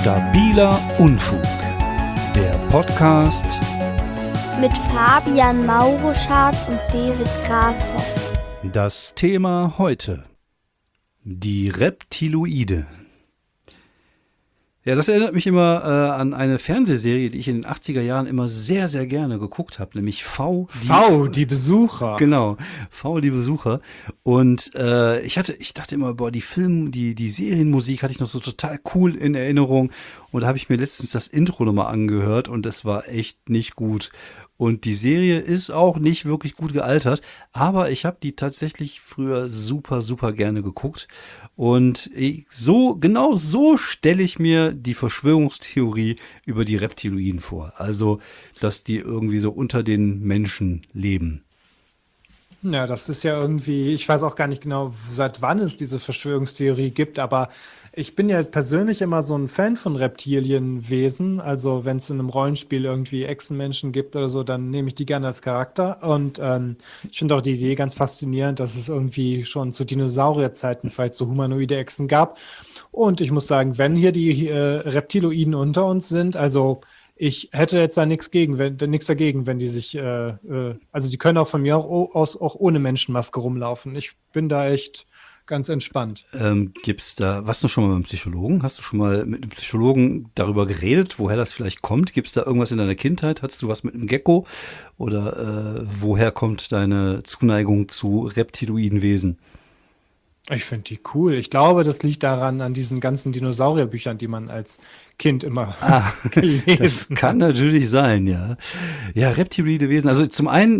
Stabiler Unfug, der Podcast mit Fabian Mauruschardt und David Grashoff. Das Thema heute: die Reptiloide. Ja, das erinnert mich immer an eine Fernsehserie, die ich in den 80er Jahren immer sehr, sehr gerne geguckt habe, nämlich die Besucher. Genau, V, die Besucher. Und ich dachte immer, boah, die Serienmusik hatte ich noch so total cool in Erinnerung. Und da habe ich mir letztens das Intro nochmal angehört und das war echt nicht gut. Und die Serie ist auch nicht wirklich gut gealtert, aber ich habe die tatsächlich früher super, super gerne geguckt. Und genau so stelle ich mir die Verschwörungstheorie über die Reptiloiden vor. Also, dass die irgendwie so unter den Menschen leben. Ja, das ist ja irgendwie, ich weiß auch gar nicht genau, seit wann es diese Verschwörungstheorie gibt, aber ich bin ja persönlich immer so ein Fan von Reptilienwesen. Also wenn es in einem Rollenspiel irgendwie Echsenmenschen gibt oder so, dann nehme ich die gerne als Charakter. Und ich finde auch die Idee ganz faszinierend, dass es irgendwie schon zu Dinosaurierzeiten vielleicht so humanoide Echsen gab. Und ich muss sagen, wenn hier die Reptiloiden unter uns sind, also ich hätte jetzt da nichts dagegen, wenn die sich, also die können auch von mir aus auch ohne Menschenmaske rumlaufen. Ich bin da echt ganz entspannt. Warst du schon mal mit einem Psychologen? Hast du schon mal mit einem Psychologen darüber geredet, woher das vielleicht kommt? Gibt es da irgendwas in deiner Kindheit? Hattest du was mit einem Gecko? Oder woher kommt deine Zuneigung zu reptiloiden Wesen? Ich finde die cool. Ich glaube, das liegt daran, an diesen ganzen Dinosaurierbüchern, die man als Kind immer gelesen hat. Das kann natürlich sein, ja. Ja, reptiloide Wesen. Also zum einen,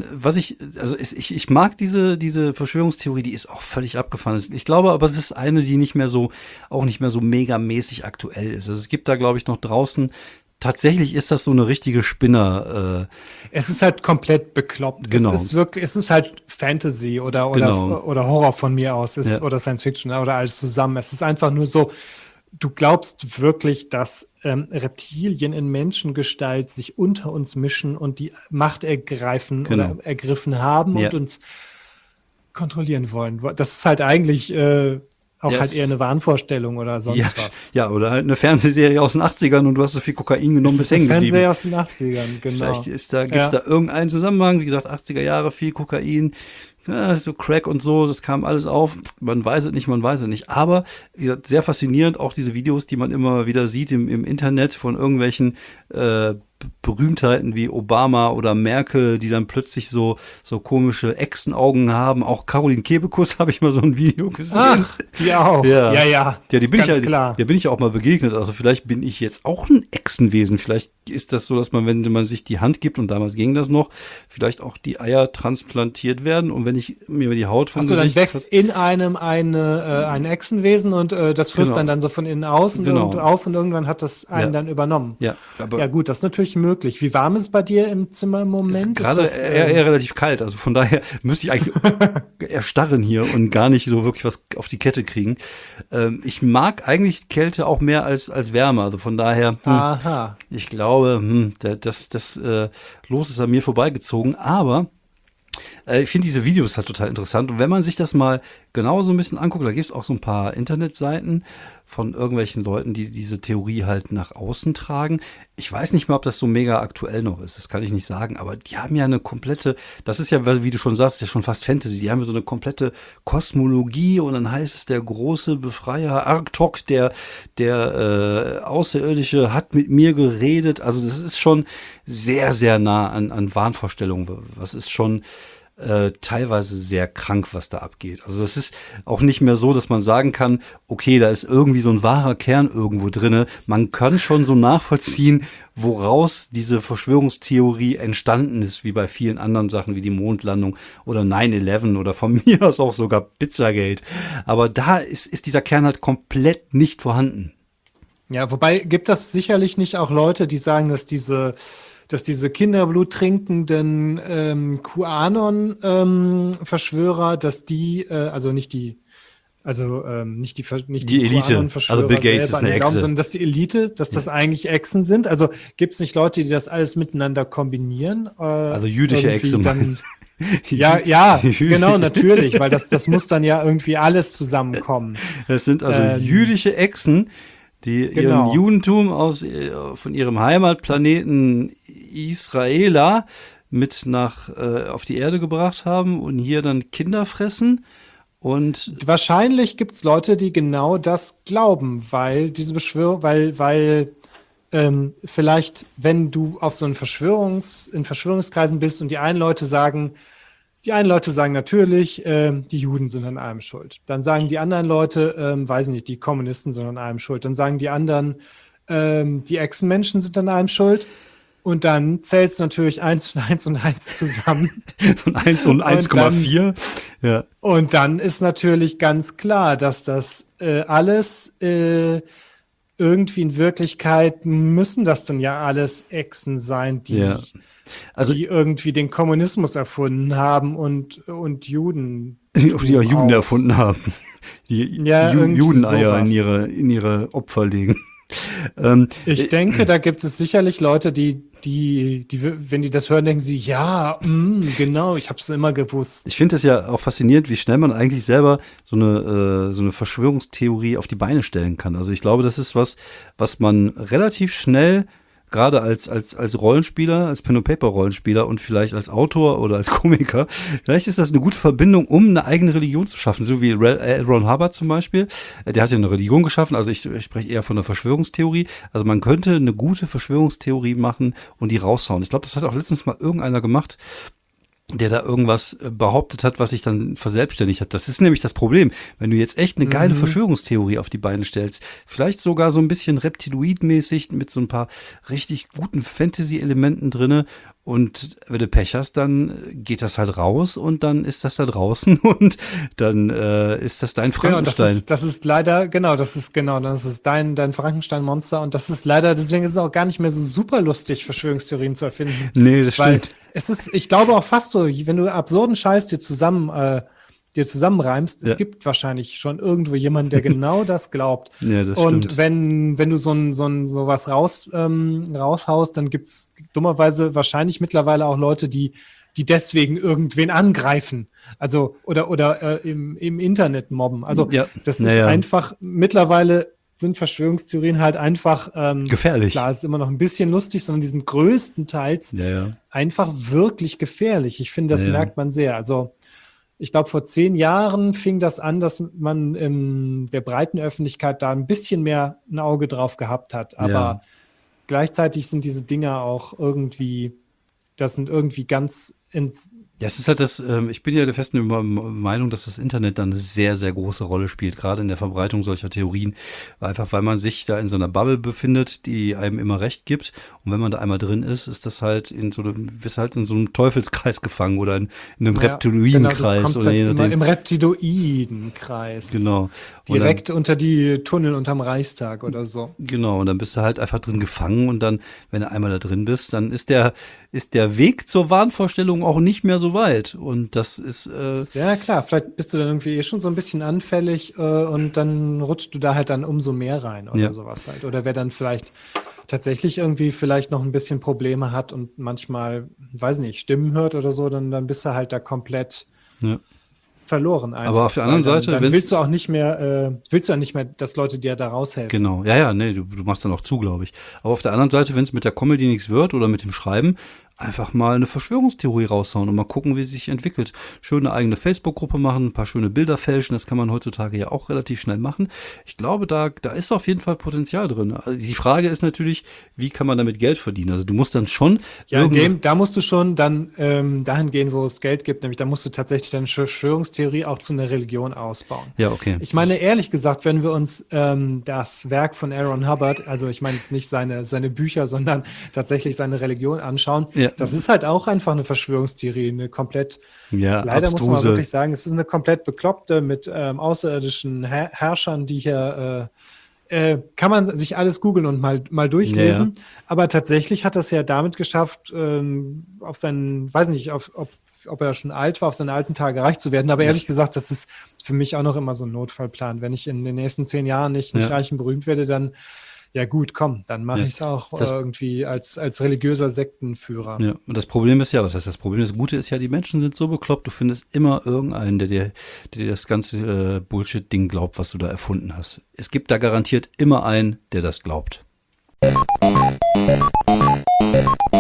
ich mag diese Verschwörungstheorie, die ist auch völlig abgefahren. Ich glaube aber, es ist eine, die auch nicht mehr so megamäßig aktuell ist. Also es gibt da, glaube ich, noch draußen. Tatsächlich ist das so eine richtige Spinner. Es ist halt komplett bekloppt. Genau. Es ist halt Fantasy oder Horror von mir aus, oder Science Fiction oder alles zusammen. Es ist einfach nur so, du glaubst wirklich, dass Reptilien in Menschengestalt sich unter uns mischen und die Macht ergreifen oder ergriffen haben und uns kontrollieren wollen. Das ist halt eigentlich halt eher eine Wahnvorstellung oder sonst was. Ja, oder halt eine Fernsehserie aus den 80ern und du hast so viel Kokain genommen, bis hängen geblieben. Fernsehserie aus den 80ern, genau. Vielleicht gibt's da irgendeinen Zusammenhang, wie gesagt, 80er Jahre, viel Kokain, so Crack und so, das kam alles auf. Man weiß es nicht. Aber, wie gesagt, sehr faszinierend, auch diese Videos, die man immer wieder sieht im Internet von irgendwelchen Berühmtheiten wie Obama oder Merkel, die dann plötzlich so komische Echsenaugen haben. Auch Caroline Kebekus habe ich mal so ein Video gesehen. Ach, die auch. Ja, die bin klar. Der bin ich ja auch mal begegnet. Also vielleicht bin ich jetzt auch ein Echsenwesen. Vielleicht ist das so, dass man, wenn man sich die Hand gibt, und damals ging das noch, vielleicht auch die Eier transplantiert werden. Und wenn ich mir die Haut von dann wächst in einem ein Echsenwesen und das frisst dann so von innen außen und auf und irgendwann hat das einen dann übernommen. Ja, ja gut, das ist natürlich möglich. Wie warm ist es bei dir im Zimmer im Moment? Gerade eher relativ kalt. Also von daher müsste ich eigentlich erstarren hier und gar nicht so wirklich was auf die Kette kriegen. Ich mag eigentlich Kälte auch mehr als Wärme. Also von daher, ich glaube, das Los ist an mir vorbeigezogen. Aber ich finde diese Videos halt total interessant. Und wenn man sich das mal genau so ein bisschen anguckt, da gibt es auch so ein paar Internetseiten von irgendwelchen Leuten, die diese Theorie halt nach außen tragen. Ich weiß nicht mal, ob das so mega aktuell noch ist. Das kann ich nicht sagen. Aber die haben ja eine komplette, das ist ja, wie du schon sagst, ja schon fast Fantasy. Die haben ja so eine komplette Kosmologie und dann heißt es, der große Befreier Arktok, der Außerirdische hat mit mir geredet. Also das ist schon sehr, sehr nah an Wahnvorstellungen. Was ist schon teilweise sehr krank, was da abgeht. Also das ist auch nicht mehr so, dass man sagen kann, okay, da ist irgendwie so ein wahrer Kern irgendwo drinne. Man kann schon so nachvollziehen, woraus diese Verschwörungstheorie entstanden ist, wie bei vielen anderen Sachen, wie die Mondlandung oder 9/11 oder von mir aus auch sogar Pizzagate. Aber da ist dieser Kern halt komplett nicht vorhanden. Ja, wobei gibt das sicherlich nicht auch Leute, die sagen, dass diese Kinderblut trinkenden QAnon-Verschwörer, dass die, nicht die Elite, also Bill Gates ist eine Echse, sondern dass die Elite, dass das eigentlich Echsen sind. Also gibt es nicht Leute, die das alles miteinander kombinieren? Also jüdische Echse. Ja, genau, natürlich, weil das muss dann ja irgendwie alles zusammenkommen. Das sind also jüdische Echsen, die Genau. ihren Judentum von ihrem Heimatplaneten Israela mit auf die Erde gebracht haben und hier dann Kinder fressen. Und Wahrscheinlich gibt es Leute, die genau das glauben, weil diese Beschwörung, weil vielleicht, wenn du auf so in Verschwörungskreisen bist und die einen Leute sagen natürlich, die Juden sind an allem schuld. Dann sagen die anderen Leute, weiß nicht, die Kommunisten sind an allem schuld. Dann sagen die anderen, die Echsenmenschen sind an allem schuld. Und dann zählst du natürlich 1 und 1 und 1 zusammen. von 1 und 1,4. Ja. Und dann ist natürlich ganz klar, dass das alles irgendwie in Wirklichkeit müssen das dann ja alles Echsen sein, die irgendwie den Kommunismus erfunden haben und Juden. Die auch Juden erfunden haben. Die Judeneier in ihre Opfer legen. Ich denke, da gibt es sicherlich Leute, die, wenn die das hören, denken sie, ja, genau, ich habe es immer gewusst. Ich finde es ja auch faszinierend, wie schnell man eigentlich selber so eine Verschwörungstheorie auf die Beine stellen kann. Also ich glaube, das ist was man relativ schnell gerade als Rollenspieler, als Pen-and-Paper-Rollenspieler und vielleicht als Autor oder als Komiker, vielleicht ist das eine gute Verbindung, um eine eigene Religion zu schaffen, so wie Ron Hubbard zum Beispiel. Der hat ja eine Religion geschaffen, also ich spreche eher von einer Verschwörungstheorie. Also man könnte eine gute Verschwörungstheorie machen und die raushauen. Ich glaube, das hat auch letztens mal irgendeiner gemacht, der da irgendwas behauptet hat, was sich dann verselbstständigt hat. Das ist nämlich das Problem. Wenn du jetzt echt eine geile Verschwörungstheorie auf die Beine stellst, vielleicht sogar so ein bisschen Reptiloid-mäßig mit so ein paar richtig guten Fantasy-Elementen drinne, und wenn du Pech hast, dann geht das halt raus und dann ist das da draußen und dann ist das dein Frankenstein. Genau, das ist leider, das ist dein Frankenstein-Monster, und das ist leider, deswegen ist es auch gar nicht mehr so super lustig, Verschwörungstheorien zu erfinden. Nee, das stimmt. Es ist, ich glaube auch fast so, wenn du absurden Scheiß dir zusammenreimst, es gibt wahrscheinlich schon irgendwo jemanden, der genau das glaubt. Ja, das und stimmt. wenn du sowas raushaust, dann gibt's dummerweise wahrscheinlich mittlerweile auch Leute, die deswegen irgendwen angreifen. Also, oder im Internet mobben. Also, das ist einfach, mittlerweile sind Verschwörungstheorien halt einfach gefährlich. Klar, es ist immer noch ein bisschen lustig, sondern die sind größtenteils einfach wirklich gefährlich. Ich finde, das merkt man sehr. Also, ich glaube, vor 10 Jahren fing das an, dass man in der breiten Öffentlichkeit da ein bisschen mehr ein Auge drauf gehabt hat. Aber gleichzeitig sind diese Dinger auch irgendwie ganz Ja, es ist halt ich bin ja der festen Meinung, dass das Internet dann eine sehr, sehr große Rolle spielt, gerade in der Verbreitung solcher Theorien. Einfach, weil man sich da in so einer Bubble befindet, die einem immer recht gibt. Und wenn man da einmal drin ist, ist das halt bist halt in so einem Teufelskreis gefangen oder in einem Reptiloidenkreis. Genau, du kommst halt immer im Reptiloidenkreis. Genau. Direkt unter die Tunnel unterm Reichstag oder so. Genau, und dann bist du halt einfach drin gefangen, und dann, wenn du einmal da drin bist, dann ist der Weg zur Wahnvorstellung auch nicht mehr so weit. Und das ist ja, klar, vielleicht bist du dann irgendwie schon so ein bisschen anfällig und dann rutscht du da halt dann umso mehr rein oder sowas halt. Oder wer dann vielleicht tatsächlich irgendwie vielleicht noch ein bisschen Probleme hat und manchmal, weiß nicht, Stimmen hört oder so, dann bist du halt da komplett verloren einfach. Aber auf der anderen Seite, dann willst du auch nicht mehr, dass Leute dir da raushelfen. Genau, nee, du machst dann auch zu, glaube ich. Aber auf der anderen Seite, wenn es mit der Comedy nichts wird oder mit dem Schreiben, einfach mal eine Verschwörungstheorie raushauen und mal gucken, wie sie sich entwickelt. Schöne eigene Facebook-Gruppe machen, ein paar schöne Bilder fälschen, das kann man heutzutage ja auch relativ schnell machen. Ich glaube, da ist auf jeden Fall Potenzial drin. Also die Frage ist natürlich, wie kann man damit Geld verdienen? Also du musst dann schon da musst du schon dann dahin gehen, wo es Geld gibt, nämlich da musst du tatsächlich deine Verschwörungstheorie auch zu einer Religion ausbauen. Ja, okay. Ich meine, ehrlich gesagt, wenn wir uns das Werk von Aaron Hubbard, also ich meine jetzt nicht seine Bücher, sondern tatsächlich seine Religion anschauen, das ist halt auch einfach eine Verschwörungstheorie, eine komplett, leider abstruse. Muss man wirklich sagen, es ist eine komplett bekloppte mit außerirdischen Herrschern, die hier kann man sich alles googeln und mal durchlesen. Aber tatsächlich hat das ja damit geschafft, auf seinen, weiß nicht, ob er schon alt war, auf seine alten Tage reich zu werden. Aber ehrlich gesagt, das ist für mich auch noch immer so ein Notfallplan. Wenn ich in den nächsten 10 Jahren nicht reich und berühmt werde, dann Ja gut, komm, dann mache ich es auch irgendwie als religiöser Sektenführer. Ja, und das Problem ist ja, was heißt das Problem? Das Gute ist ja, die Menschen sind so bekloppt, du findest immer irgendeinen, der dir das ganze Bullshit-Ding glaubt, was du da erfunden hast. Es gibt da garantiert immer einen, der das glaubt.